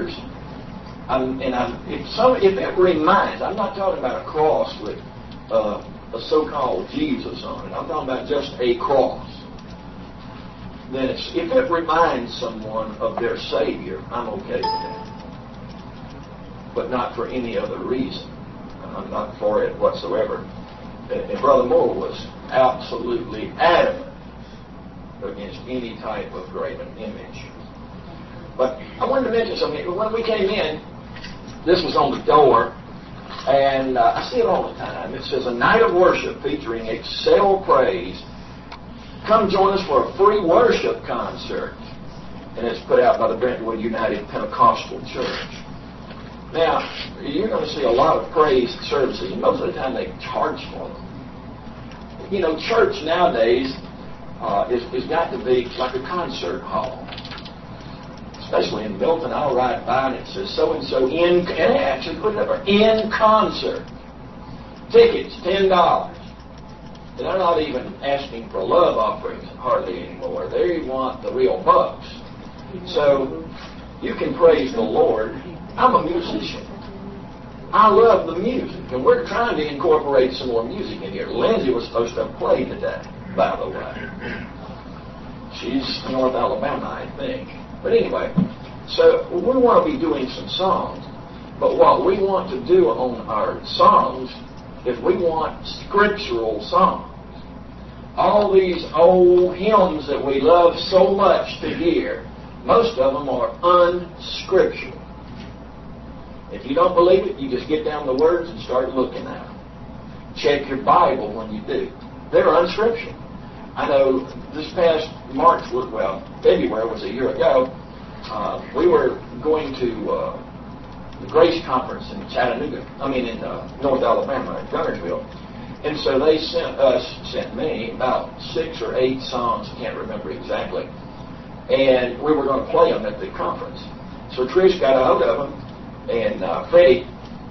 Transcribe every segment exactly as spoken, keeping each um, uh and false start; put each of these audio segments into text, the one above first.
years. I'm, and I'm, if, some, if it reminds, I'm not talking about a cross with uh, a so-called Jesus on it. I'm talking about just a cross. Then it's, if it reminds someone of their Savior, I'm okay with that. But not for any other reason. I'm not for it whatsoever. And Brother Moore was absolutely adamant against any type of graven image. But I wanted to mention something. When we came in, this was on the door, and uh, I see it all the time. It says, a night of worship featuring Excel Praise. Come join us for a free worship concert. And it's put out by the Brentwood United Pentecostal Church. Now, you're going to see a lot of praise services, and most of the time they charge for them. You know, church nowadays uh, is, is got to be like a concert hall. Especially in Milton, I'll ride by and it says so-and-so in, and they actually put it up there, in concert. Tickets, ten dollars. And they're not even asking for love offerings hardly anymore. They want the real bucks. So, you can praise the Lord. I'm a musician. I love the music, and we're trying to incorporate some more music in here. Lindsay was supposed to play today, by the way. She's North Alabama, I think. But anyway, so we want to be doing some songs, but what we want to do on our songs is we want scriptural songs. All these old hymns that we love so much to hear, most of them are unscriptural. If you don't believe it, you just get down the words and start looking at them. Check your Bible when you do. They're unscriptural. I know this past March, well, February was a year ago, uh, we were going to uh, the Grace Conference in Chattanooga, I mean in uh, North Alabama, in Gunnersville. And so they sent us, sent me, about six or eight songs, I can't remember exactly. And we were going to play them at the conference. So Trish got a hold of them, and uh, Freddie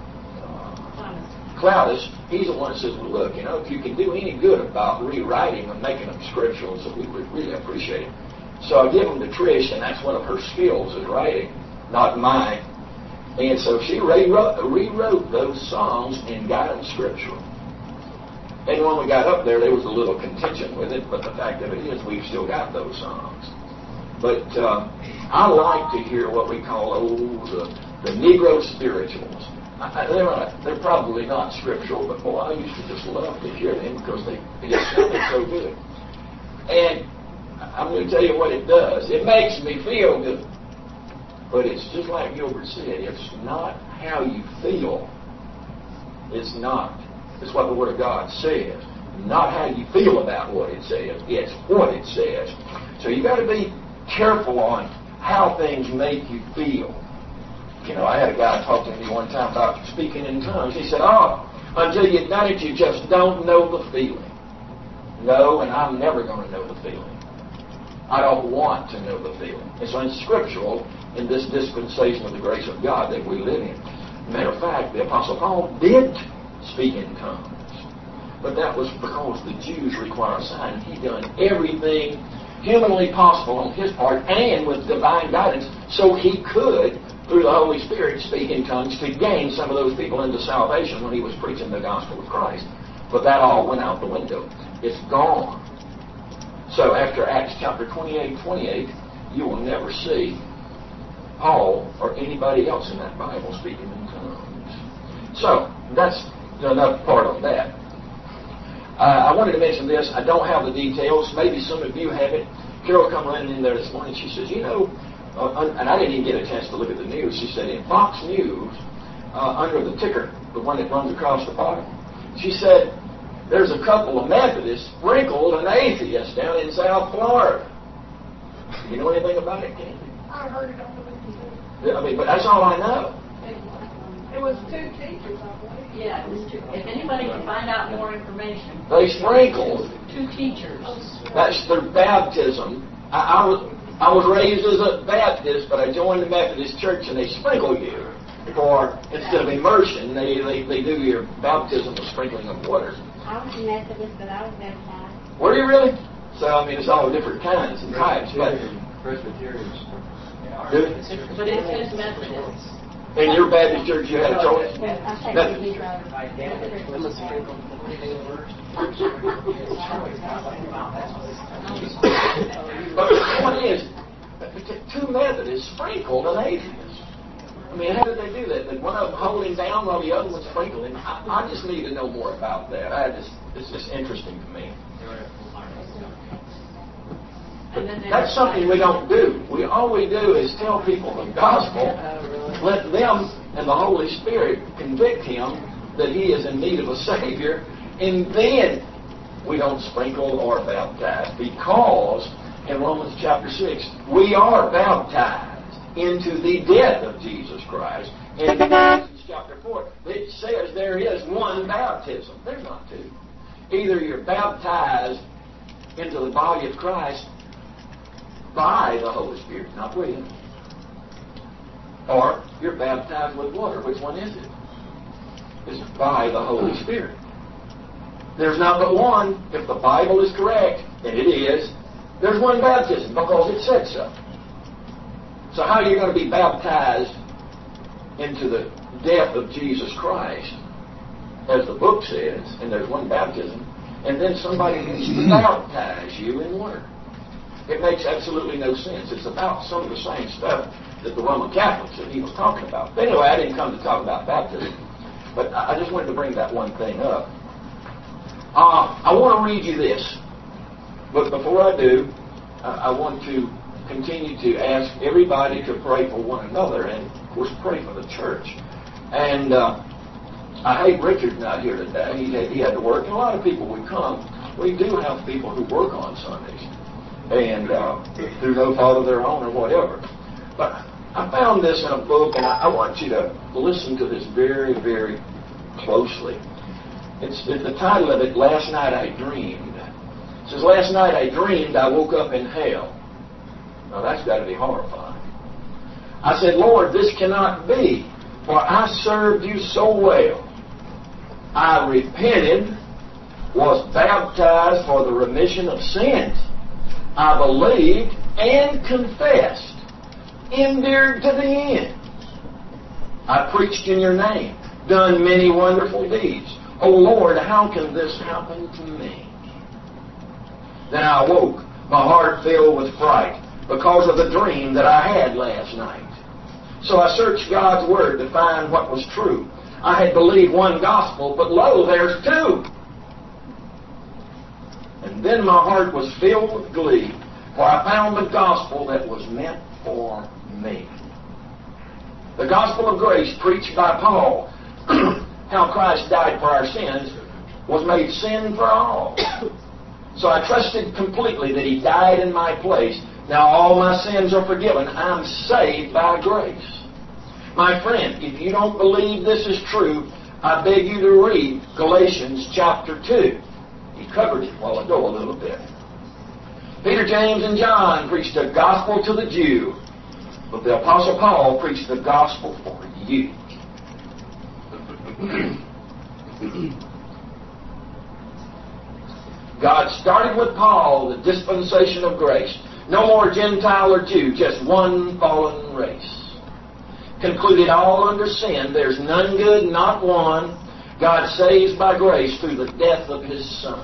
uh, Cloudis, he's the one that says, well, look, you know, if you can do any good about rewriting and making them scriptural, so we would really appreciate it. So I give them to Trish, and that's one of her skills is writing, not mine. And so she rewrote, rewrote those songs and got them scriptural. And when we got up there, there was a little contention with it, but the fact of it is we've still got those songs. But uh, I like to hear what we call, oh, the, the Negro spirituals. I, they're, not, they're probably not scriptural, but boy, I used to just love to hear them because they, they just sounded so good. And I'm going to tell you what it does. It makes me feel good. But it's just like Gilbert said, it's not how you feel. It's not. It's what the Word of God says. Not how you feel about what it says. It's what it says. So you got to be careful on how things make you feel. You know, I had a guy talk to me one time about speaking in tongues. He said, oh, until you've done it, you just don't know the feeling. No, and I'm never going to know the feeling. I don't want to know the feeling. It's unscriptural in this dispensation of the grace of God that we live in. Matter of fact, the Apostle Paul did speak in tongues. But that was because the Jews require a sign. He done everything humanly possible on his part and with divine guidance so he could, through the Holy Spirit, speak in tongues to gain some of those people into salvation when he was preaching the gospel of Christ. But that all went out the window. It's gone. So after Acts chapter twenty-eight, twenty-eight, you will never see Paul or anybody else in that Bible speaking in tongues. So that's enough part on that. Uh, I wanted to mention this. I don't have the details. Maybe some of you have it. Carol come running in there this morning. She says, you know, uh, and I didn't even get a chance to look at the news. She said, in Fox News, uh, under the ticker, the one that runs across the bottom, she said, there's a couple of Methodists sprinkled an atheist down in South Florida. You know anything about it, Candy? I heard it on the news. I mean, but that's all I know. It was two teachers, I believe. Yeah, it was two. If anybody can find out more information. They sprinkled. Two teachers. That's their baptism. I, I, was, I was raised as a Baptist, but I joined the Methodist Church, and they sprinkle you. For, instead of immersion, they, they, they do your baptism with sprinkling of water. I was a Methodist, but I was baptized. Were you really? So, I mean, it's all different kinds and types. But Presbyterians. Do it? But it says Methodist. In your Baptist church, you had a choice? I think Methodist. he's right. But the point is, two Methodists sprinkled an atheist. I mean, how did they do that? Did one of them hold him down while the other one sprinkled him? I, I just need to know more about that. I just, it's just interesting to me. But that's something we don't do. We all we do is tell people the gospel, let them and the Holy Spirit convict him that he is in need of a Savior, and then we don't sprinkle or baptize, because in Romans chapter six we are baptized into the death of Jesus Christ. And in Ephesians chapter four it says there is one baptism. There's not two. Either you're baptized into the body of Christ by the Holy Spirit, not with Him, or you're baptized with water. Which one is it? It's by the Holy Spirit. There's not but one. If the Bible is correct, and it is, there's one baptism because it said so. So how are you going to be baptized into the death of Jesus Christ, as the book says, and there's one baptism, and then somebody needs to baptize you in water? It makes absolutely no sense. It's about some of the same stuff that the Roman Catholics that he was talking about. But anyway, I didn't come to talk about baptism, but I just wanted to bring that one thing up. Uh, I want to read you this, but before I do, I, I want to continue to ask everybody to pray for one another, and of course pray for the church. And uh, I hate Richard's not here today. He had, he had to work, and a lot of people would come. We do have people who work on Sundays, and uh, through no fault of their own or whatever. But I found this in a book, and I, I want you to listen to this very, very closely. It's, it's the title of it, Last Night I Dreamed. It says, last night I dreamed I woke up in hell. Now that's got to be horrifying. I said, Lord, this cannot be, for I served you so well. I repented, was baptized for the remission of sins. I believed and confessed, endured to the end. I preached in your name, done many wonderful deeds. Oh Lord, how can this happen to me? Then I awoke, my heart filled with fright, because of the dream that I had last night. So I searched God's Word to find what was true. I had believed one gospel, but lo, there's two. And then my heart was filled with glee, for I found the gospel that was meant for me. The gospel of grace preached by Paul, how Christ died for our sins, was made sin for all. So I trusted completely that He died in my place. Now all my sins are forgiven. I'm saved by grace. My friend, if you don't believe this is true, I beg you to read Galatians chapter two. He covered it a while ago a little bit. Peter, James, and John preached the gospel to the Jew, but the Apostle Paul preached the gospel for you. God started with Paul the dispensation of grace. No more Gentile or Jew, just one fallen race. Concluded all under sin. There's none good, not one. God saves by grace through the death of His Son.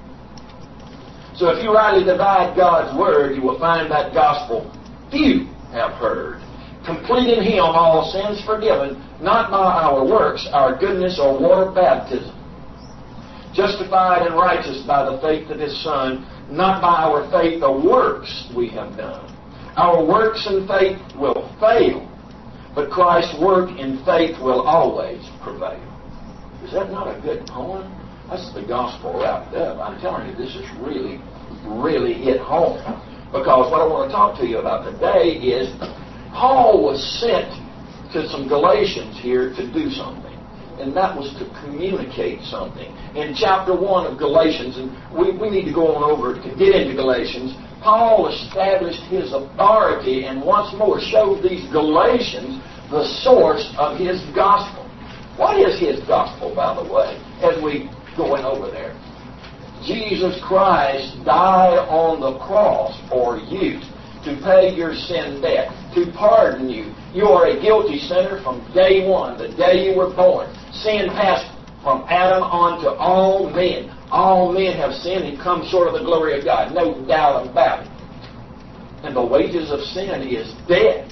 So if you rightly divide God's Word, you will find that gospel few have heard. Complete in Him all sins forgiven, not by our works, our goodness, or water baptism. Justified and righteous by the faith of His Son, not by our faith or works we have done. Our works and faith will fail, but Christ's work and faith will always prevail. Is that not a good poem? That's the gospel wrapped up. I'm telling you, this is really, really hit home. Because what I want to talk to you about today is Paul was sent to some Galatians here to do something. And that was to communicate something. In chapter one of Galatians, and we, we need to go on over to get into Galatians, Paul established his authority and once more showed these Galatians the source of his gospel. What is his gospel, by the way, as we going over there? Jesus Christ died on the cross for you. to pay your sin debt, to pardon you. You are a guilty sinner from day one, the day you were born. Sin passed from Adam on to all men. All men have sinned and come short of the glory of God. No doubt about it. And the wages of sin is death.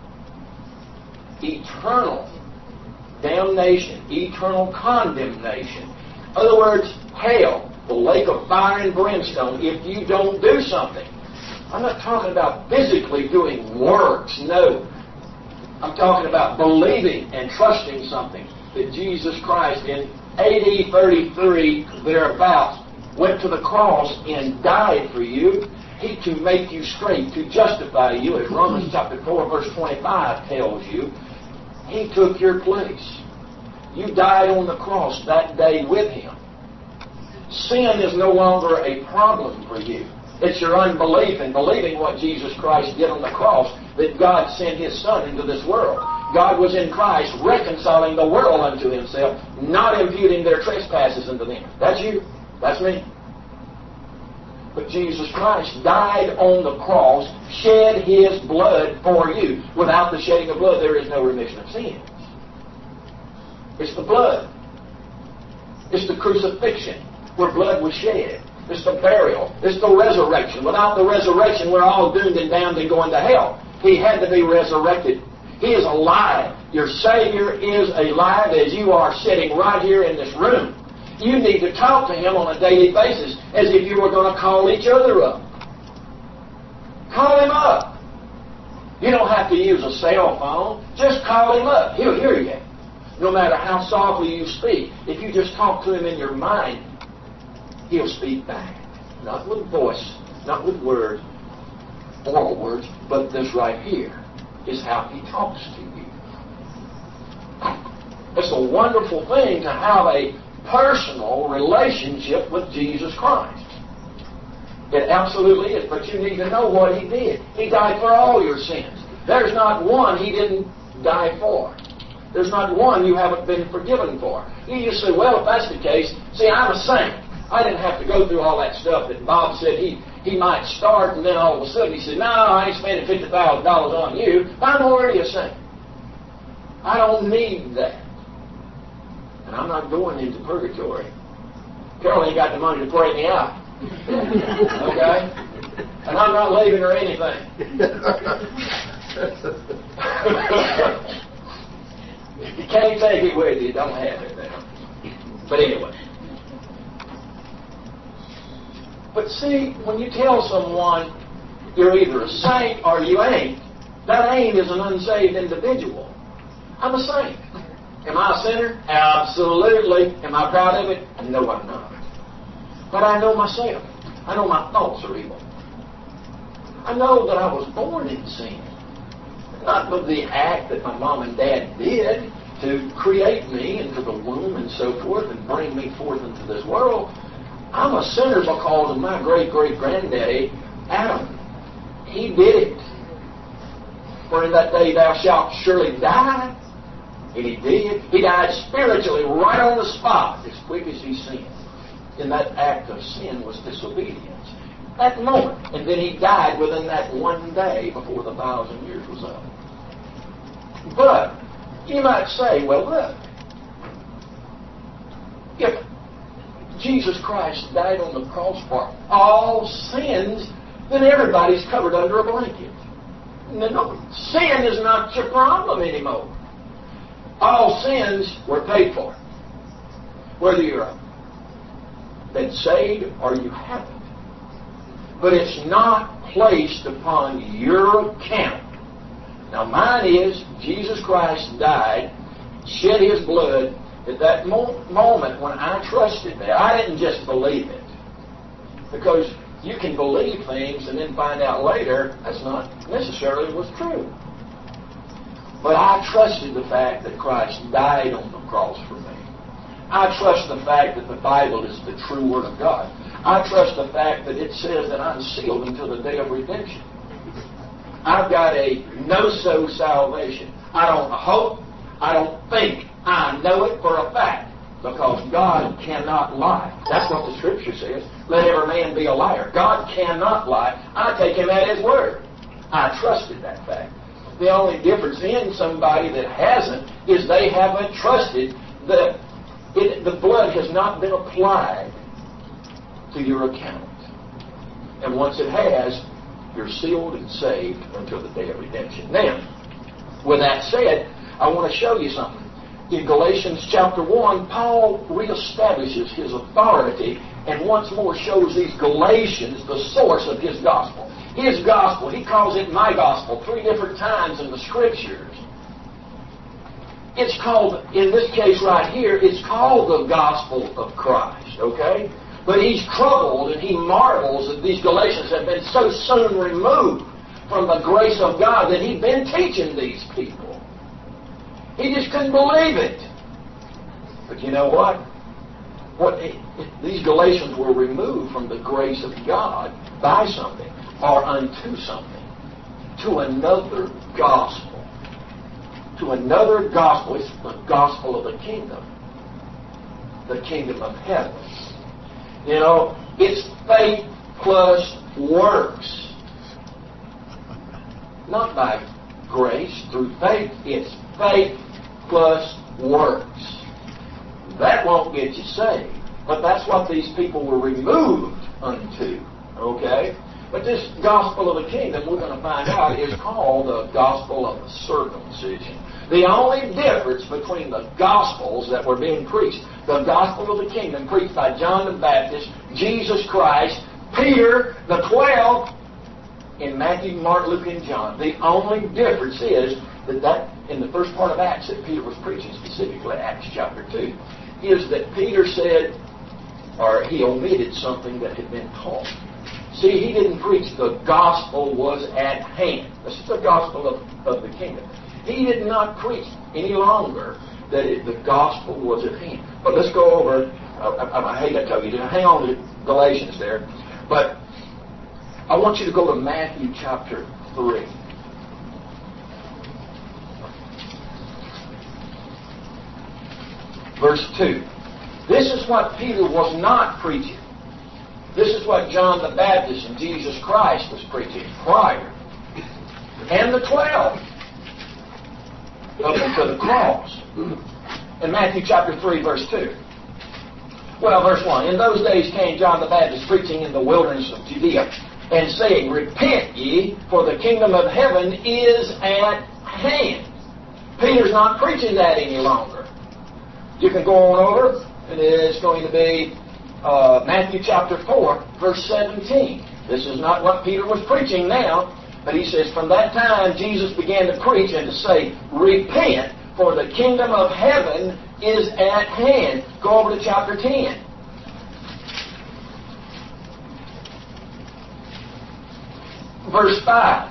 Eternal damnation. Eternal condemnation. In other words, hell, the lake of fire and brimstone, if you don't do something. I'm not talking about physically doing works. No. I'm talking about believing and trusting something. That Jesus Christ in A D thirty-three, thereabouts, went to the cross and died for you. He to make you straight, to justify you, as Romans chapter four, verse twenty-five tells you. He took your place. You died on the cross that day with Him. Sin is no longer a problem for you. It's your unbelief in believing what Jesus Christ did on the cross, that God sent His Son into this world. God was in Christ reconciling the world unto Himself, not imputing their trespasses unto them. That's you. That's me. But Jesus Christ died on the cross, shed His blood for you. Without the shedding of blood, there is no remission of sins. It's the blood. It's the crucifixion, where blood was shed. It's the burial. It's the resurrection. Without the resurrection, we're all doomed and damned and going to hell. He had to be resurrected. He is alive. Your Savior is alive as you are sitting right here in this room. You need to talk to Him on a daily basis as if you were going to call each other up. Call Him up. You don't have to use a cell phone. Just call Him up. He'll hear you. No matter how softly you speak, if you just talk to Him in your mind, He'll speak back. Not with voice, not with words, oral words, but this right here is how He talks to you. It's a wonderful thing to have a personal relationship with Jesus Christ. It absolutely is, but you need to know what He did. He died for all your sins. There's not one He didn't die for. There's not one you haven't been forgiven for. You just say, well, if that's the case, see, I'm a saint. I didn't have to go through all that stuff that Bob said he, he might start, and then all of a sudden he said, no, I ain't spending fifty thousand dollars on you. I'm already a saint. I don't need that. And I'm not going into purgatory. Carol ain't got the money to pray me out. Okay? And I'm not leaving her anything. If you can't take it with you, don't have it now. But anyway. But see, when you tell someone you're either a saint or you ain't, that ain't is an unsaved individual. I'm a saint. Am I a sinner? Absolutely. Am I proud of it? No, I'm not. But I know myself. I know my thoughts are evil. I know that I was born in sin. Not with the act that my mom and dad did to create me into the womb and so forth and bring me forth into this world. I'm a sinner because of my great-great-granddaddy, Adam. He did it. For in that day thou shalt surely die. And he did. He died spiritually right on the spot as quick as he sinned. And that act of sin was disobedience. That moment. And then he died within that one day before the thousand years was up. But you might say, well, look, if Jesus Christ died on the cross for all sins, then everybody's covered under a blanket. No, sin is not your problem anymore. All sins were paid for. Whether you're been saved or you haven't. But it's not placed upon your account. Now mine is, Jesus Christ died, shed His blood at that mo- moment when I trusted that. I didn't just believe it. Because you can believe things and then find out later that's not necessarily what's true. But I trusted the fact that Christ died on the cross for me. I trust the fact that the Bible is the true Word of God. I trust the fact that it says that I'm sealed until the day of redemption. I've got a no-so salvation. I don't hope, I don't think, I know it for a fact. Because God cannot lie. That's what the Scripture says. Let every man be a liar. God cannot lie. I take Him at His word. I trusted that fact. The only difference in somebody that hasn't is they haven't trusted that it, the blood has not been applied to your account. And once it has, you're sealed and saved until the day of redemption. Now, with that said, I want to show you something. In Galatians chapter one, Paul reestablishes his authority and once more shows these Galatians the source of his gospel. His gospel, he calls it my gospel three different times in the Scriptures. It's called, in this case right here, it's called the gospel of Christ, okay? But he's troubled and he marvels that these Galatians have been so soon removed from the grace of God that he'd been teaching these people. He just couldn't believe it. But you know what? What it, it, these Galatians were removed from the grace of God by something or unto something, to another gospel. To another gospel. It's the gospel of the kingdom. The kingdom of heaven. You know, it's faith plus works. Not by grace, through faith. It's faith plus works. That won't get you saved. But that's what these people were removed unto. Okay? But this gospel of the kingdom, we're going to find out, is called the gospel of the circumcision. The only difference between the gospels that were being preached, the gospel of the kingdom preached by John the Baptist, Jesus Christ, Peter, the twelve, in Matthew, Mark, Luke, and John. The only difference is that, that in the first part of Acts that Peter was preaching, specifically Acts chapter two, is that Peter said, or he omitted something that had been taught. See, he didn't preach the gospel was at hand. This is the gospel of, of the kingdom. He did not preach any longer that it, the gospel was at hand. But let's go over, I, I, I hate I tell you to hang on to Galatians there, but I want you to go to Matthew chapter three. Verse two. This is what Peter was not preaching. This is what John the Baptist and Jesus Christ was preaching prior. And the twelve. Up to the cross. In Matthew chapter three, verse two. Well, verse one. In those days came John the Baptist preaching in the wilderness of Judea, and saying, Repent ye, for the kingdom of heaven is at hand. Peter's not preaching that any longer. You can go on over, and it's going to be uh, Matthew chapter four, verse seventeen. This is not what Peter was preaching now, but he says, From that time Jesus began to preach and to say, Repent, for the kingdom of heaven is at hand. Go over to chapter ten. Verse five.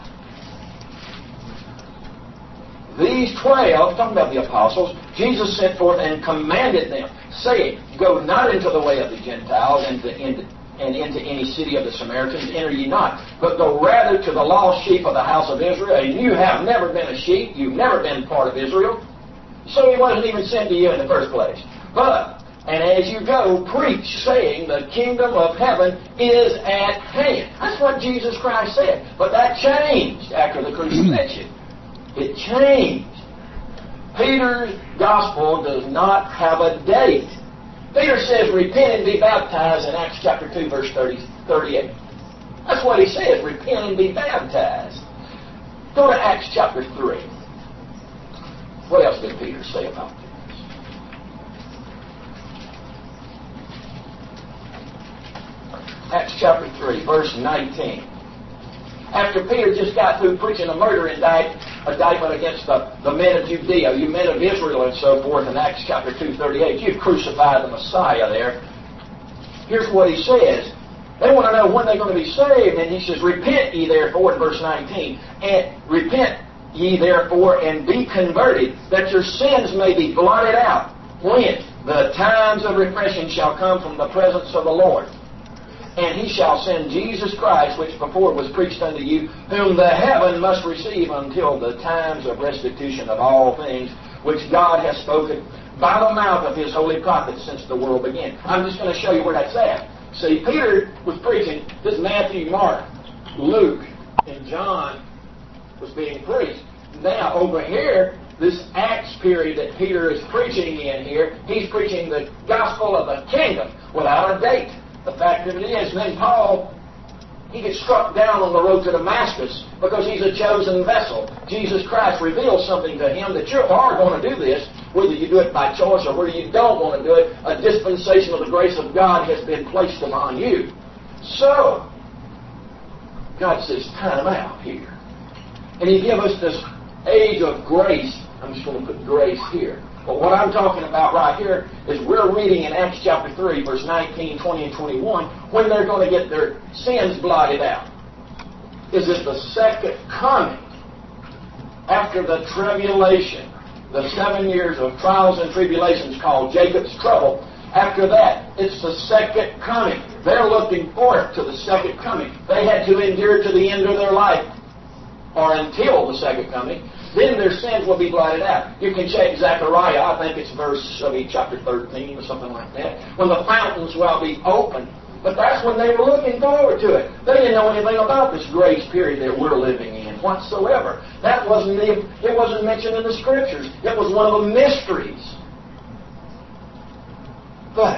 These twelve, talking about the apostles, Jesus sent forth and commanded them, saying, Go not into the way of the Gentiles and into, and into any city of the Samaritans, enter ye not, but go rather to the lost sheep of the house of Israel. And you have never been a sheep, you've never been part of Israel, so he wasn't even sent to you in the first place. But, and as you go, preach, saying, The kingdom of heaven is at hand. That's what Jesus Christ said. But that changed after the crucifixion. It changed. Peter's gospel does not have a date. Peter says, Repent and be baptized in Acts chapter two, verse thirty, thirty-eight. That's what he says, repent and be baptized. Go to Acts chapter three. What else did Peter say about this? Acts chapter three, verse nineteen. After Peter just got through preaching a murder indict, indictment against the, the men of Judea, you men of Israel and so forth, in Acts chapter two, thirty-eight, you've crucified the Messiah there. Here's what he says. They want to know when they're going to be saved, and he says, Repent ye therefore, in verse nineteen, and repent ye therefore and be converted, that your sins may be blotted out. When? The times of refreshing shall come from the presence of the Lord. And he shall send Jesus Christ, which before was preached unto you, whom the heaven must receive until the times of restitution of all things, which God has spoken by the mouth of his holy prophets since the world began. I'm just going to show you where that's at. See, Peter was preaching, this Matthew, Mark, Luke, and John was being preached. Now, over here, this Acts period that Peter is preaching in here, he's preaching the gospel of the kingdom without a date. The fact of it is, then Paul, he gets struck down on the road to Damascus because he's a chosen vessel. Jesus Christ reveals something to him that you are going to do this, whether you do it by choice or whether you don't want to do it. A dispensation of the grace of God has been placed upon you. So, God says, time out here. And He gives us this age of grace. I'm just going to put grace here. But what I'm talking about right here is we're reading in Acts chapter three, verse nineteen, twenty, and twenty-one, when they're going to get their sins blotted out. Is it the second coming after the tribulation, the seven years of trials and tribulations called Jacob's trouble? After that, it's the second coming. They're looking forward to the second coming. They had to endure to the end of their life, or until the second coming. Then their sins will be blotted out. You can check Zechariah, I think it's verse, I mean, chapter thirteen or something like that, when the fountains will be opened. But that's when they were looking forward to it. They didn't know anything about this grace period that we're living in whatsoever. That wasn't the, it wasn't mentioned in the Scriptures. It was one of the mysteries. But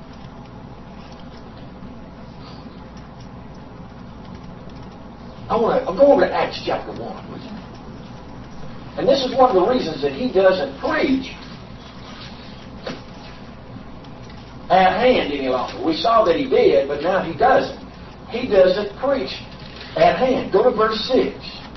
I want to I'll go over to Acts chapter one with you. And this is one of the reasons that he doesn't preach at hand any longer. We saw that he did, but now he doesn't. He doesn't preach at hand. Go to verse six.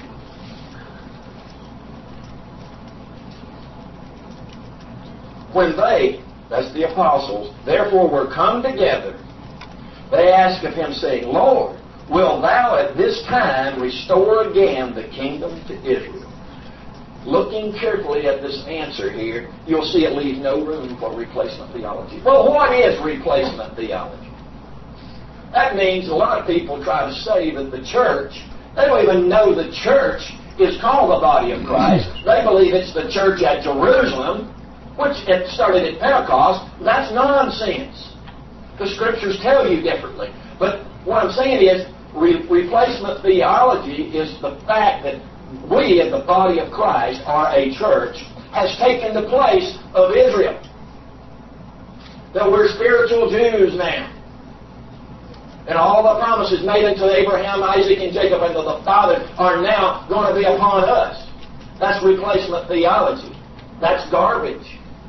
When they, that's the apostles, therefore were come together, they asked of him, saying, Lord, wilt thou at this time restore again the kingdom to Israel? Looking carefully at this answer here, you'll see it leaves no room for replacement theology. Well, what is replacement theology? That means a lot of people try to say that the church, they don't even know the church is called the body of Christ. They believe it's the church at Jerusalem, which it started at Pentecost. That's nonsense. The Scriptures tell you differently. But what I'm saying is, re- replacement theology is the fact that we, in the body of Christ, are a church, has taken the place of Israel. That we're spiritual Jews now. And all the promises made unto Abraham, Isaac, and Jacob, and to the Father are now going to be upon us. That's replacement theology. That's garbage.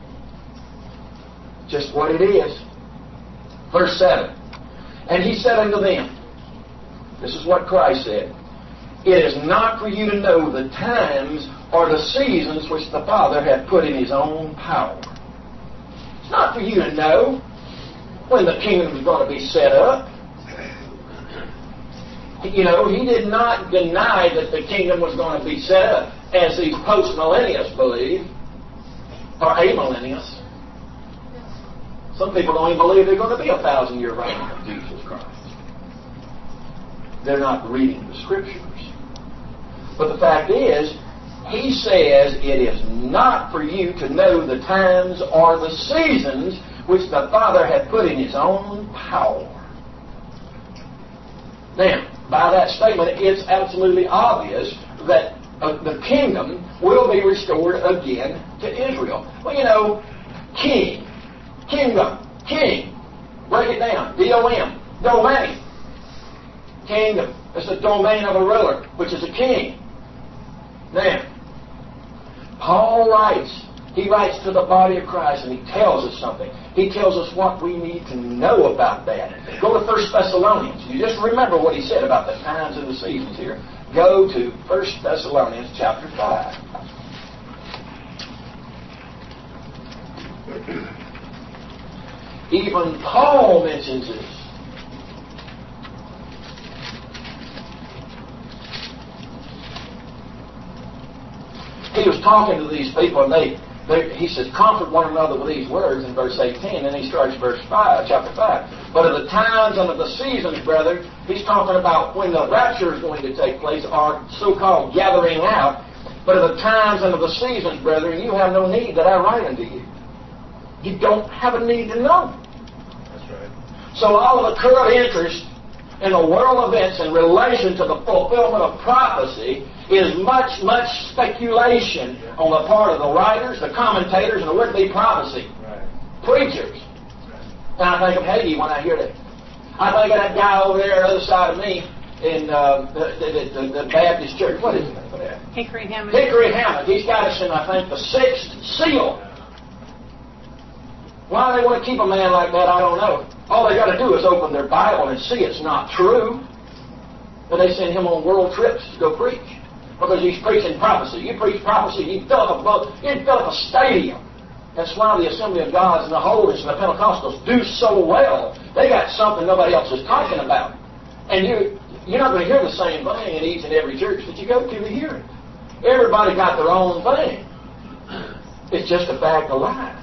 Just what it is. Verse seven. And he said unto them, this is what Christ said, it is not for you to know the times or the seasons which the Father hath put in His own power. It's not for you to know when the kingdom is going to be set up. You know, He did not deny that the kingdom was going to be set up, as these post-millennials believe, or amillennials. Some people don't even believe there's going to be a thousand-year reign of Jesus Christ. They're not reading the Scriptures. But the fact is, he says it is not for you to know the times or the seasons which the Father hath put in His own power. Now, by that statement, it's absolutely obvious that uh, the kingdom will be restored again to Israel. Well, you know, king, kingdom, king. Break it down. D O M, domain. Kingdom. It's the domain of a ruler, which is a king. Now, Paul writes, he writes to the body of Christ and he tells us something. He tells us what we need to know about that. Go to First Thessalonians. You just remember what he said about the times and the seasons here. Go to First Thessalonians chapter five. Even Paul mentions this. He was talking to these people, and they, they, he says, comfort one another with these words in verse eighteen, and he starts verse five, chapter five. But of the times and of the seasons, brethren, he's talking about when the rapture is going to take place, or so-called gathering out. But of the times and of the seasons, brethren, you have no need that I write unto you. You don't have a need to know. That's right. So all of the current interest in the world events in relation to the fulfillment of prophecy is much, much speculation on the part of the writers, the commentators, and the would-be prophecy Right. preachers. And I think of Hagee when I hear that. I think of that guy over there on the other side of me in uh, the, the, the, the Baptist church. What is the name of that? Hickory Hammond. Hickory Hammond. He's got us in, I think, the sixth seal. Why they want to keep a man like that, I don't know. All they got to do is open their Bible and see it's not true. But they send him on world trips to go preach. Because he's preaching prophecy. You preach prophecy, you fill up a boat, you fill up a stadium. That's why the Assembly of Gods and the Holiness and the Pentecostals do so well. They got something nobody else is talking about. And you, you're not going to hear the same thing in each and every church that you go to to hear it. Everybody got their own thing. It's just a fact of life.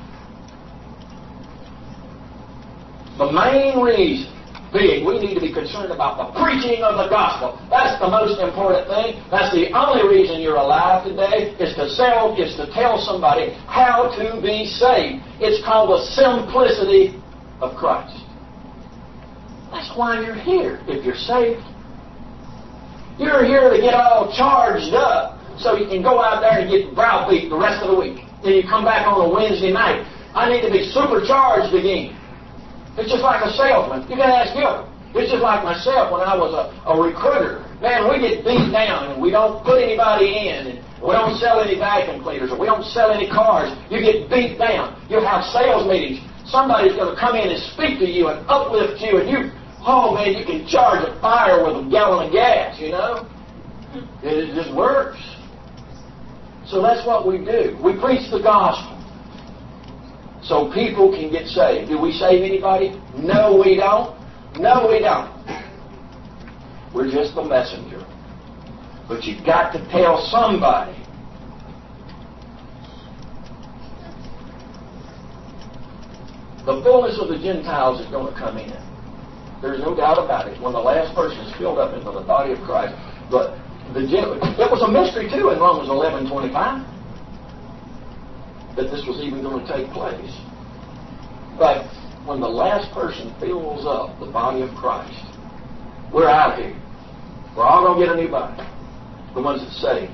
The main reason being we need to be concerned about the preaching of the gospel. That's the most important thing. That's the only reason you're alive today, is to sell, is to tell somebody how to be saved. It's called the simplicity of Christ. That's why you're here, if you're saved. You're here to get all charged up so you can go out there and get browbeat the rest of the week. Then you come back on a Wednesday night. I need to be supercharged again. It's just like a salesman. You can ask him. It's just like myself when I was a, a recruiter. Man, we get beat down and we don't put anybody in and we don't sell any vacuum cleaners or we don't sell any cars. You get beat down. You have sales meetings. Somebody's going to come in and speak to you and uplift you and you, oh man, you can charge a fire with a gallon of gas, you know? It just works. So that's what we do. We preach the gospel so people can get saved. Do we save anybody? No, we don't. No, we don't. We're just the messenger. But you've got to tell somebody. The fullness of the Gentiles is going to come in. There's no doubt about it. When the last person is filled up into the body of Christ. But the it was a mystery too in Romans eleven twenty-five. That this was even going to take place. But when the last person fills up the body of Christ, we're out here. We're all going to get a new body. The ones that saved.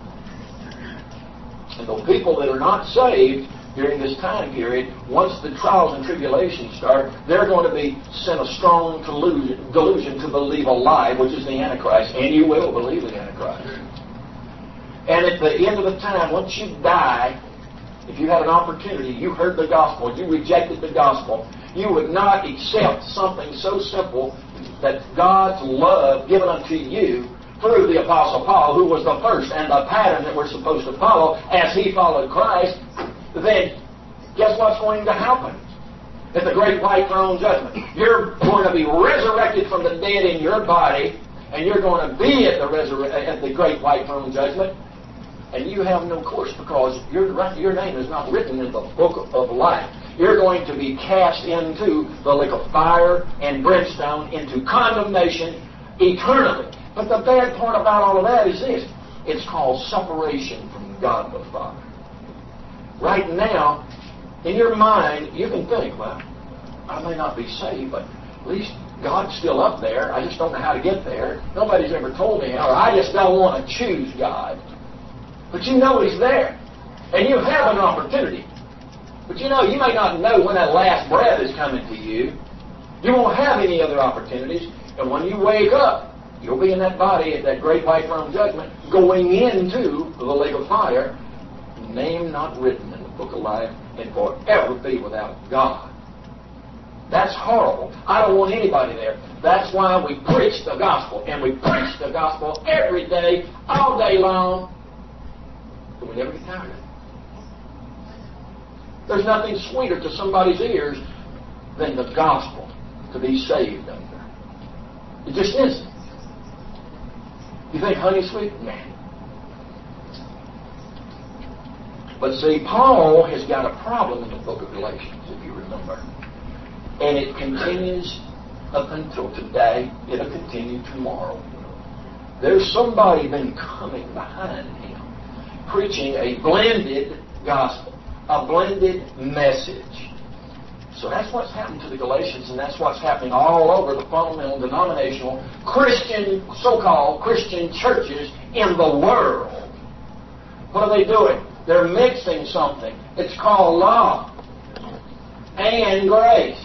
And the people that are not saved during this time period, once the trials and tribulations start, they're going to be sent a strong delusion, delusion to believe a lie, which is the Antichrist. And you will believe the Antichrist. And at the end of the time, once you die, if you had an opportunity, you heard the gospel, you rejected the gospel, you would not accept something so simple that God's love given unto you through the Apostle Paul, who was the first and the pattern that we're supposed to follow as he followed Christ, then guess what's going to happen at the great white throne judgment? You're going to be resurrected from the dead in your body, and you're going to be at the, resur- at the great white throne judgment. And you have no course because your, your name is not written in the book of life. You're going to be cast into the lake of fire and brimstone, into condemnation eternally. But the bad part about all of that is this. It's called separation from God the Father. Right now, in your mind, you can think, well, I may not be saved, but at least God's still up there. I just don't know how to get there. Nobody's ever told me how, or I just don't want to choose God. But you know He's there. And you have an opportunity. But you know, you may not know when that last breath is coming to you. You won't have any other opportunities. And when you wake up, you'll be in that body at that great white throne judgment, going into the lake of fire, name not written in the book of life, and forever be without God. That's horrible. I don't want anybody there. That's why we preach the gospel. And we preach the gospel every day, all day long. But we never get tired of it. There's nothing sweeter to somebody's ears than the gospel to be saved under. It just isn't. You think honey's sweet? Nah. But see, Paul has got a problem in the book of Galatians, if you remember. And it continues up until today. It'll continue tomorrow. There's somebody been coming behind him, preaching a blended gospel, a blended message. So that's what's happened to the Galatians, and that's what's happening all over the fundamental denominational Christian, so-called Christian churches in the world. What are they doing? They're mixing something. It's called law and grace.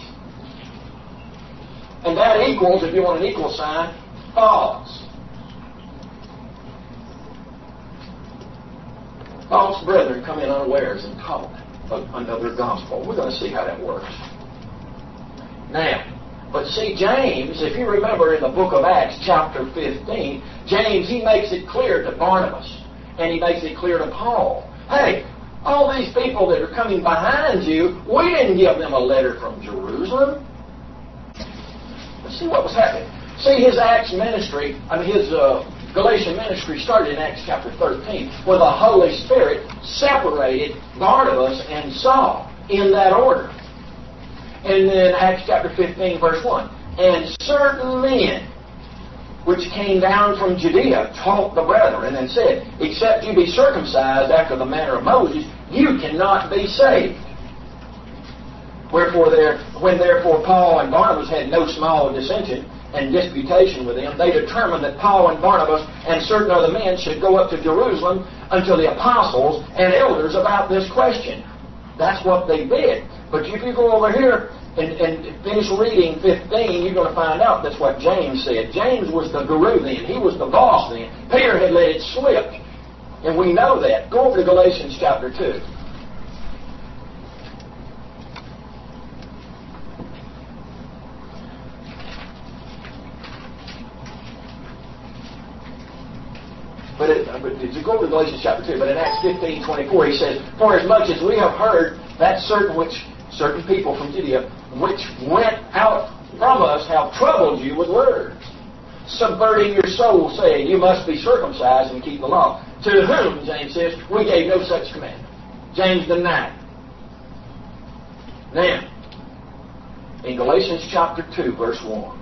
And that equals, if you want an equal sign, false. False brethren come in unawares and talk of another gospel. We're going to see how that works. Now, but see, James, if you remember in the book of Acts, chapter fifteen, James, he makes it clear to Barnabas, and he makes it clear to Paul. Hey, all these people that are coming behind you, we didn't give them a letter from Jerusalem. Let's see what was happening. See, his Acts ministry, I mean his uh, Galatian ministry started in Acts chapter thirteen, where the Holy Spirit separated Barnabas and Saul in that order. And then Acts chapter fifteen, verse one. And certain men which came down from Judea taught the brethren and said, except you be circumcised after the manner of Moses, you cannot be saved. Wherefore, there, when therefore Paul and Barnabas had no small dissension and disputation with them, they determined that Paul and Barnabas and certain other men should go up to Jerusalem unto the apostles and elders about this question. That's what they did. But if you go over here and, and finish reading fifteen, you're going to find out that's what James said. James was the guru then. He was the boss then. Peter had let it slip. And we know that. Go over to Galatians chapter two. But, it, but did you go to Galatians chapter two? But in Acts fifteen twenty-four, he says, for as much as we have heard that certain which certain people from Judea, which went out from us, have troubled you with words, subverting your soul, saying, you must be circumcised and keep the law. To whom, James says, we gave no such commandment. James denied. Now, in Galatians chapter two, verse one.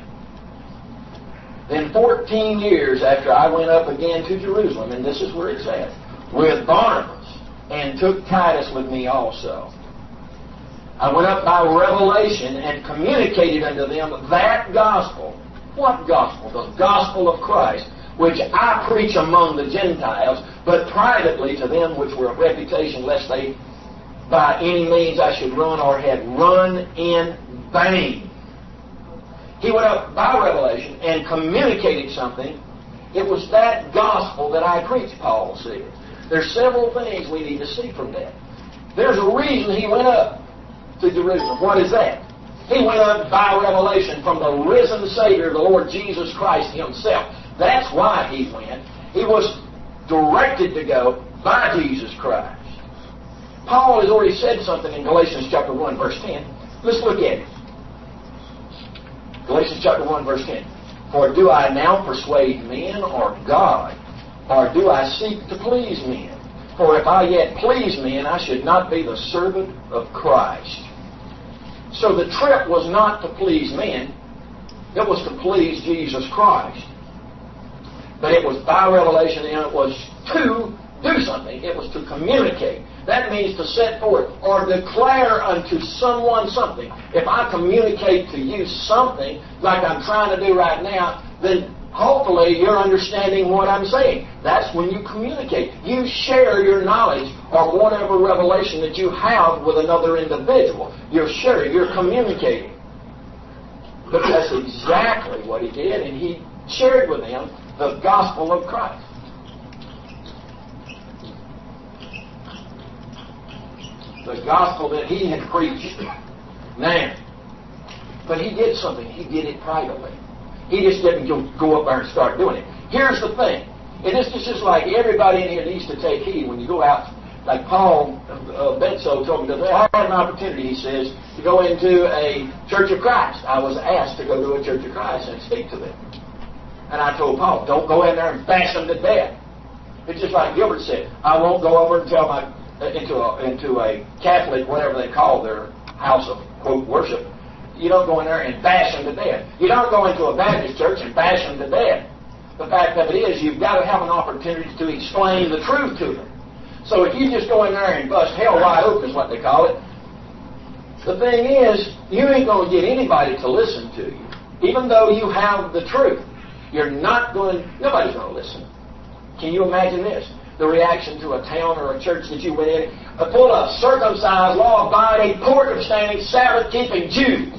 Then fourteen years after I went up again to Jerusalem, and this is where it's at, with Barnabas, and took Titus with me also. I went up by revelation and communicated unto them that gospel. What gospel? The gospel of Christ, which I preach among the Gentiles, but privately to them which were of reputation, lest they by any means I should run or had run in vain. He went up by revelation and communicated something. It was that gospel that I preached, Paul said. There's several things we need to see from that. There's a reason he went up to Jerusalem. What is that? He went up by revelation from the risen Savior, the Lord Jesus Christ himself. That's why he went. He was directed to go by Jesus Christ. Paul has already said something in Galatians chapter one, verse ten. Let's look at it. Galatians chapter one, verse ten. For do I now persuade men or God? Or do I seek to please men? For if I yet please men, I should not be the servant of Christ. So the trip was not to please men. It was to please Jesus Christ. But it was by revelation, and it was to do something. It was to communicate. That means to set forth or declare unto someone something. If I communicate to you something like I'm trying to do right now, then hopefully you're understanding what I'm saying. That's when you communicate. You share your knowledge or whatever revelation that you have with another individual. You're sharing, you're communicating. But that's exactly what he did, and he shared with them the gospel of Christ. The gospel that he had preached. Now, but he did something. He did it privately. He just didn't go, go up there and start doing it. Here's the thing. And this is just like everybody in here needs to take heed when you go out. Like Paul uh, Benso told me, I had an opportunity, he says, to go into a Church of Christ. I was asked to go to a Church of Christ and speak to them. And I told Paul, don't go in there and bash them to death. It's just like Gilbert said, I won't go over and tell my into a, into a Catholic, whatever they call their house of, quote, worship. You don't go in there and bash them to death. You don't go into a Baptist church and bash them to death. The fact of it is, you've got to have an opportunity to explain the truth to them. So if you just go in there and bust hell wide open, is what they call it, The thing is, you ain't going to get anybody to listen to you. Even though you have the truth, you're not going, nobody's going to listen. Can you imagine this? The reaction to a town or a church that you went in, full of circumcised, law-abiding, court-abstaining, Sabbath-keeping Jews.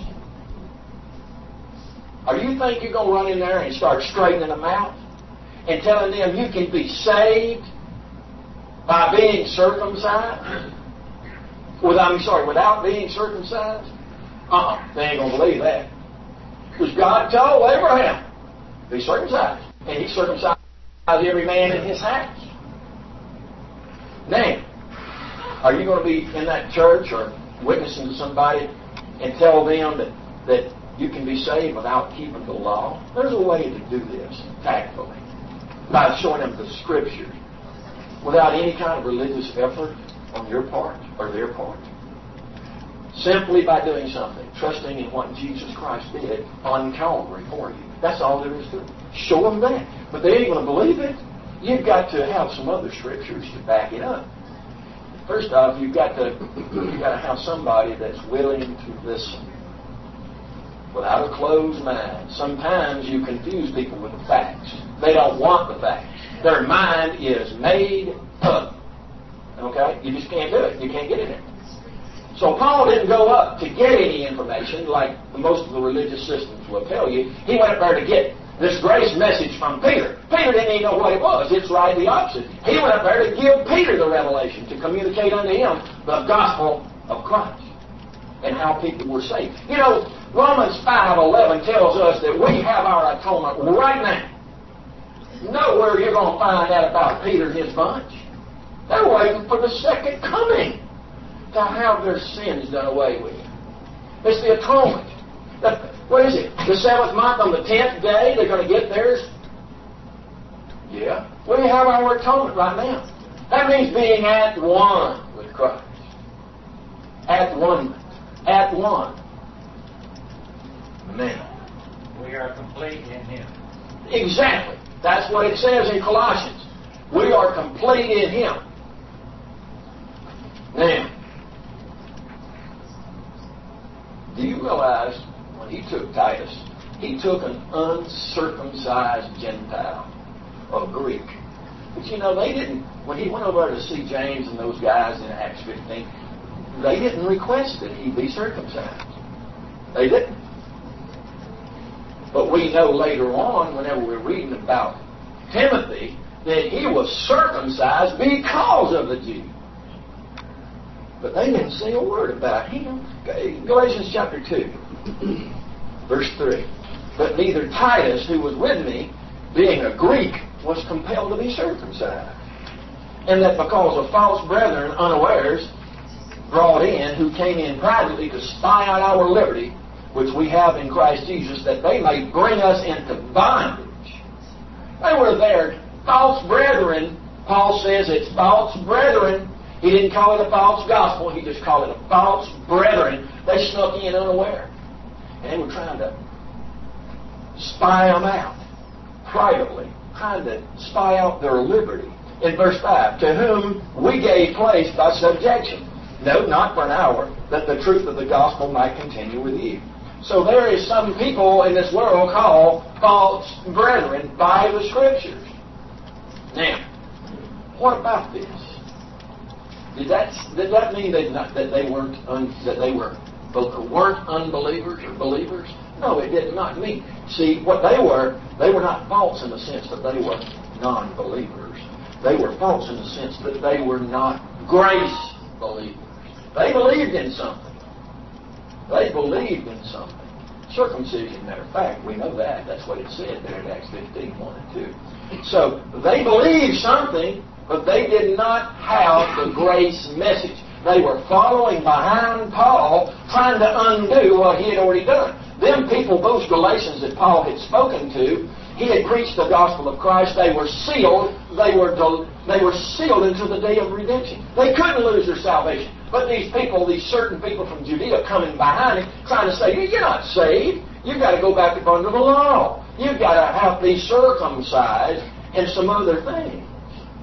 Or you think you're going to run in there and start straightening them out and telling them you can be saved by being circumcised? With, I'm sorry, without being circumcised? Uh-uh, they ain't going to believe that. Because God told Abraham, be circumcised. And he circumcised every man in his house. Now, are you going to be in that church or witnessing to somebody and tell them that, that you can be saved without keeping the law? There's a way to do this tactfully, by showing them the Scriptures, without any kind of religious effort on your part or their part. Simply by doing something, trusting in what Jesus Christ did on Calvary for you. That's all there is to it. Show them that. But they ain't going to believe it. You've got to have some other Scriptures to back it up. First off, you've got to you've got to have somebody that's willing to listen without a closed mind. Sometimes you confuse people with the facts. They don't want the facts. Their mind is made up. Okay? You just can't do it. You can't get in it. So Paul didn't go up to get any information like most of the religious systems will tell you. He went up there to get this grace message from Peter. Peter didn't even know what it was. It's right the opposite. He went up there to give Peter the revelation, to communicate unto him the gospel of Christ and how people were saved. You know, Romans five eleven tells us that we have our atonement right now. Nowhere you're going to find that about Peter and his bunch. They're waiting for the second coming to have their sins done away with. It's the atonement. The, what is it? The seventh month on the tenth day, they're going to get theirs? Yeah. We have our atonement right now. That means being at one with Christ. At one. At one. Man. We are complete in Him. Exactly. That's what it says in Colossians. We are complete in Him. Now, do you realize when he took Titus, he took an uncircumcised Gentile, a Greek. But you know, they didn't, when he went over to see James and those guys in Acts fifteen, they didn't request that he be circumcised. They didn't. But we know later on, whenever we're reading about Timothy, that he was circumcised because of the Jews. But they didn't say a word about him. Galatians chapter two, verse three. But neither Titus, who was with me, being a Greek, was compelled to be circumcised. And that because of false brethren unawares brought in, who came in privately to spy out our liberty, which we have in Christ Jesus, that they may bring us into bondage. They were there. False brethren, Paul says it's false brethren. He didn't call it a false gospel. He just called it a false brethren. They snuck in unaware. And they were trying to spy them out privately, trying to spy out their liberty. In verse five, to whom we gave place by subjection. No, not for an hour, that the truth of the gospel might continue with you. So there is some people in this world called false brethren by the Scriptures. Now, what about this? Did that did that mean they not, that they weren't un, that they were weren't unbelievers or believers? No, it did not mean. See, what they were, they were not false in the sense that they were non-believers. They were false in the sense that they were not grace believers. They believed in something. They believed in something. Circumcision, matter of fact, we know that. That's what it said there in Acts fifteen, one and two. So they believed something, but they did not have the grace message. They were following behind Paul, trying to undo what he had already done. Them people, those Galatians that Paul had spoken to, he had preached the gospel of Christ. They were sealed. They were they were sealed into the day of redemption. They couldn't lose their salvation. But these people, these certain people from Judea coming behind him, trying to say, you're not saved. You've got to go back up under the law. You've got to have to be circumcised and some other things.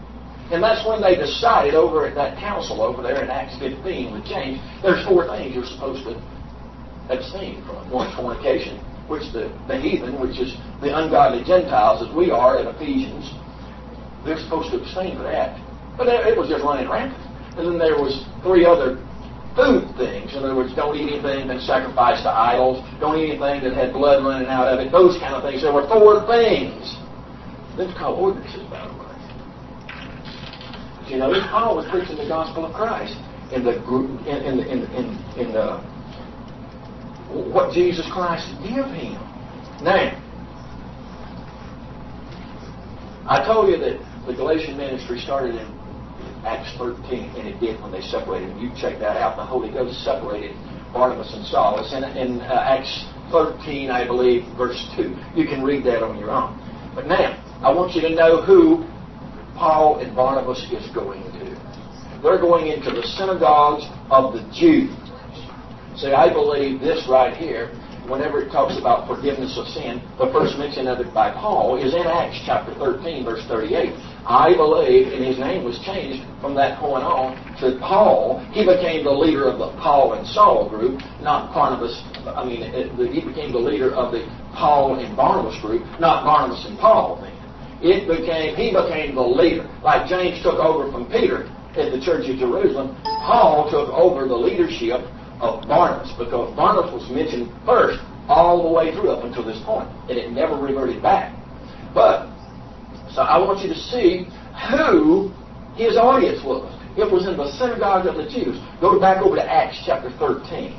And that's when they decided over at that council over there in Acts fifteen with James, there's four things you're supposed to abstain from. One, fornication, which the, the heathen, which is the ungodly Gentiles, as we are in Ephesians, they're supposed to abstain from that. But it was just running rampant. And then there was three other food things. In other words, don't eat anything that sacrificed to idols. Don't eat anything that had blood running out of it. Those kind of things. There were four things. They're called ordinances, by the way. But you know, Paul was preaching the gospel of Christ in the in in in in, in the what Jesus Christ gave him. Now, I told you that the Galatian ministry started in Acts thirteen, and it did when they separated. You check that out. The Holy Ghost separated Barnabas and Saul. It's in, in uh, Acts thirteen, I believe, verse two. You can read that on your own. But now, I want you to know who Paul and Barnabas is going to. They're going into the synagogues of the Jews. See, I believe this right here, whenever it talks about forgiveness of sin, the first mention of it by Paul is in Acts chapter thirteen, verse thirty-eight. I believe, and his name was changed from that point on to Paul. He became the leader of the Paul and Saul group, not Barnabas. I mean, it, he became the leader of the Paul and Barnabas group, not Barnabas and Paul then. It became, he became the leader. Like James took over from Peter at the church of Jerusalem, Paul took over the leadership of Barnabas, because Barnabas was mentioned first all the way through up until this point, and it never reverted back. But so I want you to see who his audience was. It was in the synagogue of the Jews. Go back over to Acts chapter thirteen.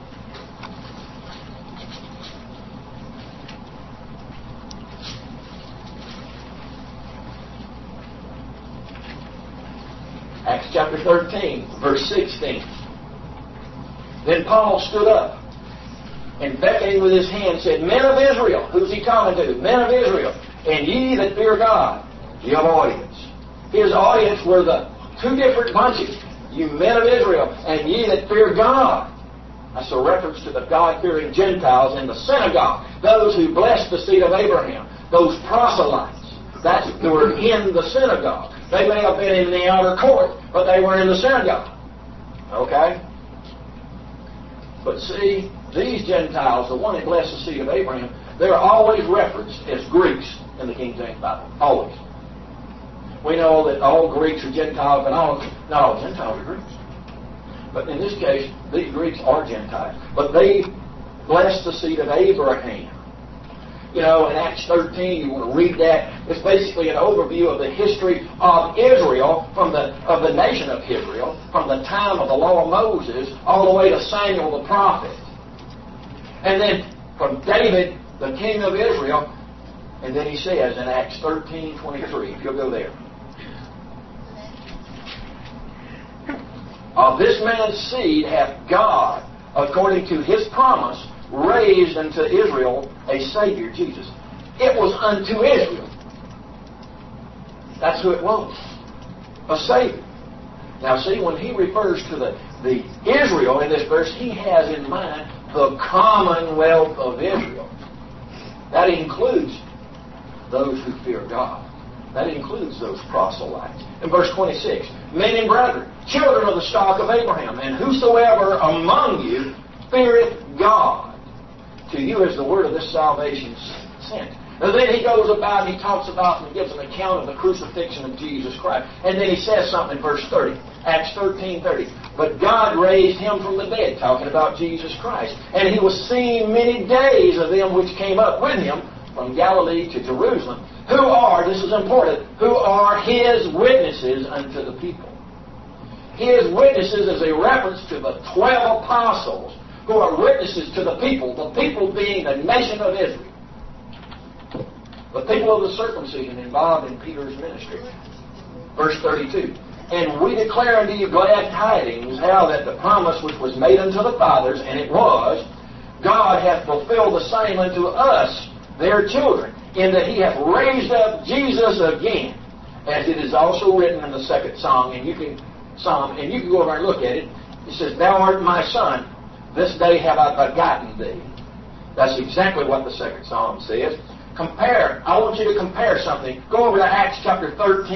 Acts chapter thirteen, verse sixteen. Then Paul stood up and beckoning with his hand said, Men of Israel. Who's he talking to? Men of Israel. And ye that fear God. You have audience. His audience were the two different bunches. You men of Israel, and ye that fear God. That's a reference to the God-fearing Gentiles in the synagogue. Those who blessed the seed of Abraham. Those proselytes. That's who were in the synagogue. They may have been in the outer court, but they were in the synagogue. Okay? But see, these Gentiles, the one that blessed the seed of Abraham, they're always referenced as Greeks in the King James Bible. Always. We know that all Greeks are Gentiles, but all, not all Gentiles are Greeks. But in this case, these Greeks are Gentiles. But they blessed the seed of Abraham. You know, in Acts thirteen, you want to read that. It's basically an overview of the history of Israel, from the of the nation of Israel, from the time of the law of Moses all the way to Samuel the prophet. And then from David, the king of Israel, and then he says in Acts thirteen twenty-three, if you'll go there. Of this man's seed hath God, according to his promise, raised unto Israel a Savior, Jesus. It was unto Israel. That's who it was. A Savior. Now see, when he refers to the, the Israel in this verse, he has in mind the commonwealth of Israel. That includes those who fear God. That includes those proselytes. In verse twenty-six, men and brethren, children of the stock of Abraham, and whosoever among you feareth God, to you is the word of this salvation sent. And then he goes about and he talks about and gives an account of the crucifixion of Jesus Christ. And then he says something in verse thirty, Acts thirteen thirty. But God raised him from the dead, talking about Jesus Christ. And he was seen many days of them which came up with him from Galilee to Jerusalem, who are, this is important, who are his witnesses unto the people. His witnesses is a reference to the twelve apostles who are witnesses to the people, the people being the nation of Israel. The people of the circumcision involved in Peter's ministry. Verse thirty-two. And we declare unto you glad tidings, how that the promise which was made unto the fathers, and it was, God hath fulfilled the same unto us, their children, in that he hath raised up Jesus again, as it is also written in the second song, and you can psalm, and you can go over and look at it. It says, Thou art my son, this day have I begotten thee. That's exactly what the second psalm says. Compare. I want you to compare something. Go over to Acts chapter thirteen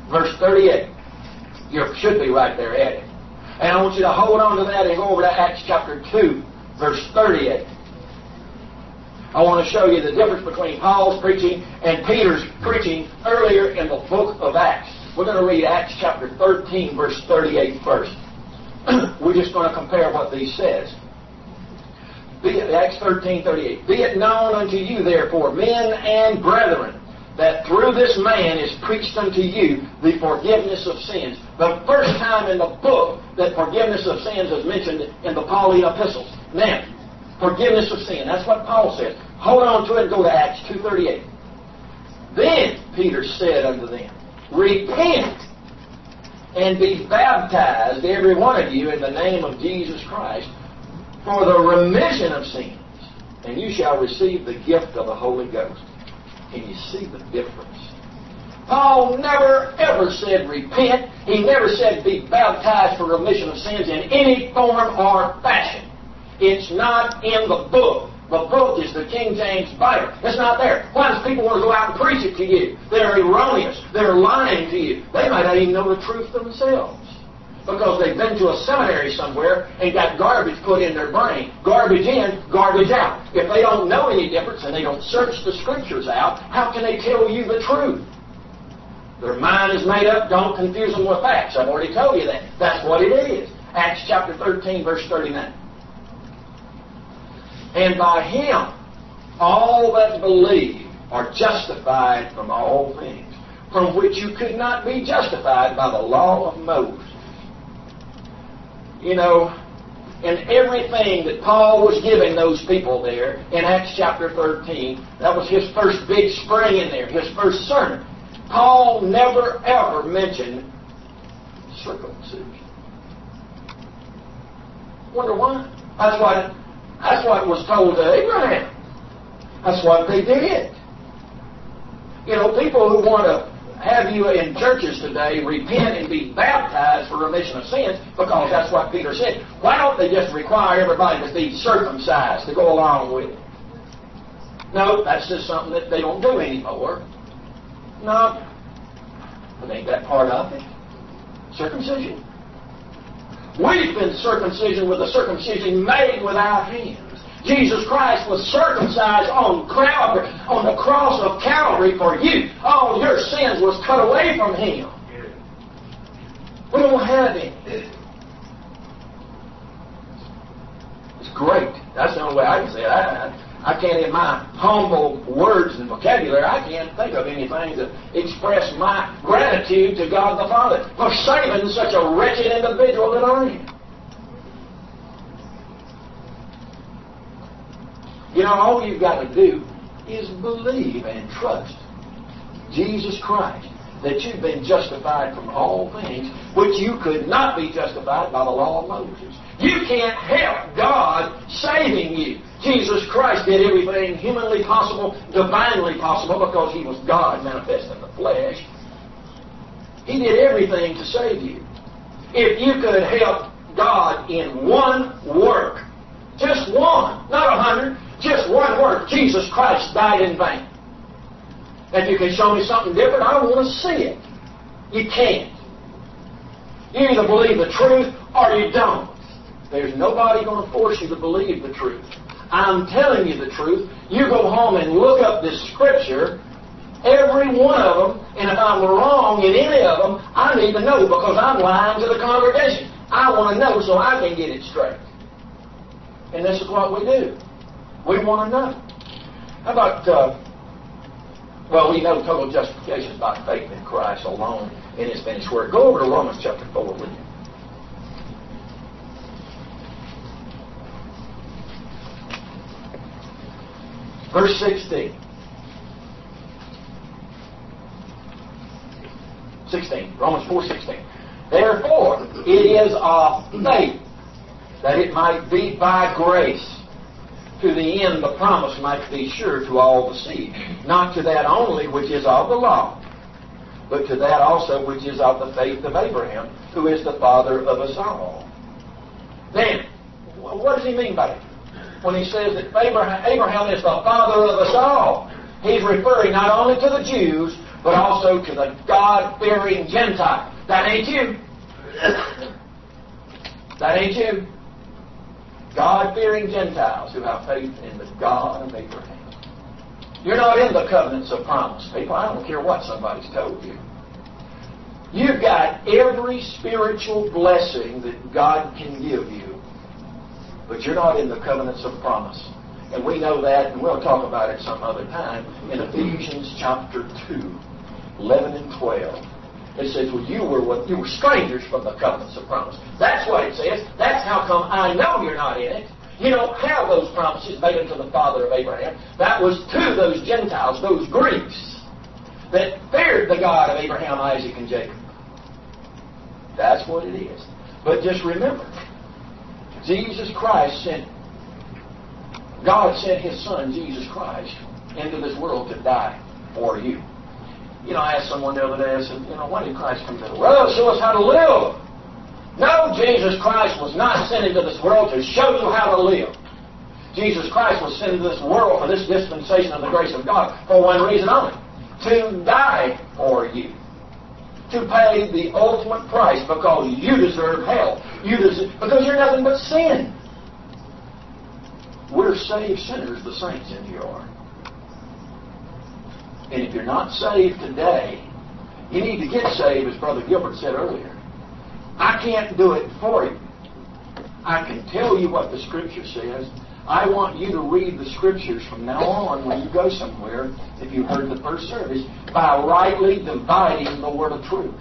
verse thirty-eight. You should be right there at it. And I want you to hold on to that and go over to Acts chapter two, verse thirty-eight. I want to show you the difference between Paul's preaching and Peter's preaching earlier in the book of Acts. We're going to read Acts chapter thirteen, verse thirty-eight first. We're just going to compare what these says. Be it, Acts thirteen, thirty-eight. Be it known unto you, therefore, men and brethren, that through this man is preached unto you the forgiveness of sins. The first time in the book that forgiveness of sins is mentioned in the Pauline epistles. Now, forgiveness of sin. That's what Paul says. Hold on to it and go to Acts two thirty-eight. Then Peter said unto them, repent and be baptized, every one of you, in the name of Jesus Christ, for the remission of sins, and you shall receive the gift of the Holy Ghost. Can you see the difference? Paul never ever said repent. He never said be baptized for remission of sins in any form or fashion. It's not in the book. The book is the King James Bible. It's not there. Why does people want to go out and preach it to you? They're erroneous. They're lying to you. They might not even know the truth themselves, because they've been to a seminary somewhere and got garbage put in their brain. Garbage in, garbage out. If they don't know any difference and they don't search the Scriptures out, how can they tell you the truth? Their mind is made up. Don't confuse them with facts. I've already told you that. That's what it is. Acts chapter thirteen, verse thirty-nine. And by him all that believe are justified from all things, from which you could not be justified by the law of Moses. You know, and everything that Paul was giving those people there in Acts chapter thirteen, that was his first big spring in there, his first sermon. Paul never ever mentioned circumcision. Wonder why? That's what, that's what was told to Abraham. That's what they did. You know, people who want to have you in churches today repent and be baptized for remission of sins, because that's what Peter said. Why don't they just require everybody to be circumcised to go along with it? No, that's just something that they don't do anymore. No, but ain't that part of it? Circumcision. We've been circumcision with a circumcision made without hands. Jesus Christ was circumcised on Calvary, on the cross of Calvary for you. All your sins was cut away from Him. We don't have it. It's great. That's the only way I can say it. I, I can't, in my humble words and vocabulary, I can't think of anything to express my gratitude to God the Father for saving such a wretched individual that I am. You know, all you've got to do is believe and trust Jesus Christ, that you've been justified from all things which you could not be justified by the law of Moses. You can't help God saving you. Jesus Christ did everything humanly possible, divinely possible, because He was God manifest in the flesh. He did everything to save you. If you could help God in one work, just one, not a hundred, just one work, Jesus Christ died in vain. If you can show me something different, I want to see it. You can't. You either believe the truth or you don't. There's nobody going to force you to believe the truth. I'm telling you the truth. You go home and look up this Scripture, every one of them, and if I'm wrong in any of them, I need to know, because I'm lying to the congregation. I want to know so I can get it straight. And this is what we do. We want to know. How about, uh, well, we know total justification is by faith in Christ alone in His finished work. Go over to Romans chapter four with you. Verse sixteen. sixteen. Romans four sixteen. Therefore, it is of faith, that it might be by grace, to the end the promise might be sure to all the seed, not to that only which is of the law, but to that also which is of the faith of Abraham, who is the father of us all. Then, what does he mean by it? When he says that Abraham, Abraham is the father of us all, he's referring not only to the Jews, but also to the God-fearing Gentile. That ain't you. That ain't you. God-fearing Gentiles who have faith in the God of Abraham. You're not in the covenants of promise, people. I don't care what somebody's told you. You've got every spiritual blessing that God can give you, but you're not in the covenants of promise. And we know that, and we'll talk about it some other time, in Ephesians chapter two, eleven and twelve. It says, well, you were what you were strangers from the covenants of promise. That's what it says. That's how come I know you're not in it. You don't have those promises made unto the father of Abraham. That was to those Gentiles, those Greeks, that feared the God of Abraham, Isaac, and Jacob. That's what it is. But just remember, Jesus Christ sent, God sent His Son, Jesus Christ, into this world to die for you. You know, I asked someone the other day, I said, you know, why did Christ come to the world? Show us how to live. No, Jesus Christ was not sent into this world to show you how to live. Jesus Christ was sent into this world for this dispensation of the grace of God for one reason only: to die for you. To pay the ultimate price because you deserve hell. You deserve, because you're nothing but sin. We're saved sinners, the saints in here are. And if you're not saved today, you need to get saved, as Brother Gilbert said earlier. I can't do it for you. I can tell you what the Scripture says. I want you to read the Scriptures from now on when you go somewhere, if you heard the first service, by rightly dividing the word of truth.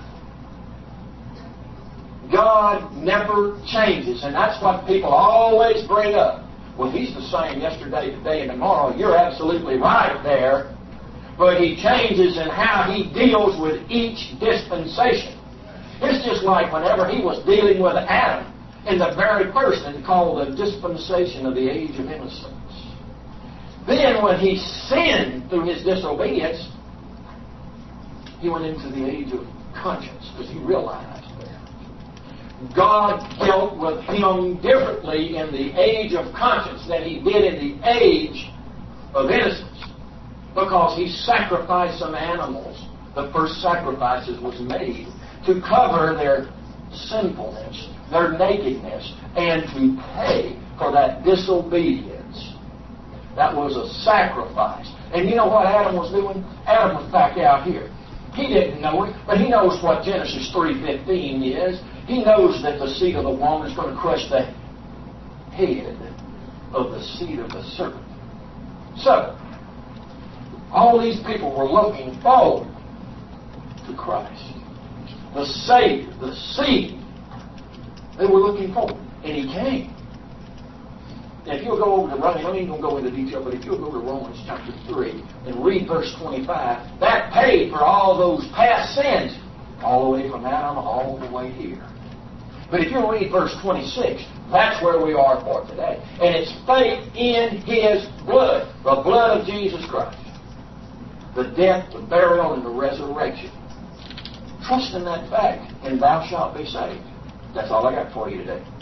God never changes, and that's what people always bring up. Well, He's the same yesterday, today, and tomorrow. You're absolutely right there. But He changes in how He deals with each dispensation. It's just like whenever He was dealing with Adam in the very first and called the dispensation of the age of innocence. Then when he sinned through his disobedience, he went into the age of conscience because he realized that God dealt with him differently in the age of conscience than He did in the age of innocence, because He sacrificed some animals. The first sacrifices was made to cover their sinfulness, their nakedness, and to pay for that disobedience. That was a sacrifice. And you know what Adam was doing? Adam was back out here. He didn't know it, but he knows what Genesis three fifteen is. He knows that the seed of the woman is going to crush the head of the seed of the serpent. So, all these people were looking forward to Christ, the Savior, the seed. They were looking forward, and He came. Now, if you'll go over to Romans, I ain't going to go into detail, but if you'll go to Romans chapter three and read verse twenty-five, that paid for all those past sins, all the way from Adam all the way here. But if you'll read verse twenty-six, that's where we are for today. And it's faith in His blood, the blood of Jesus Christ. The death, the burial, and the resurrection. Trust in that fact, and thou shalt be saved. That's all I got for you today.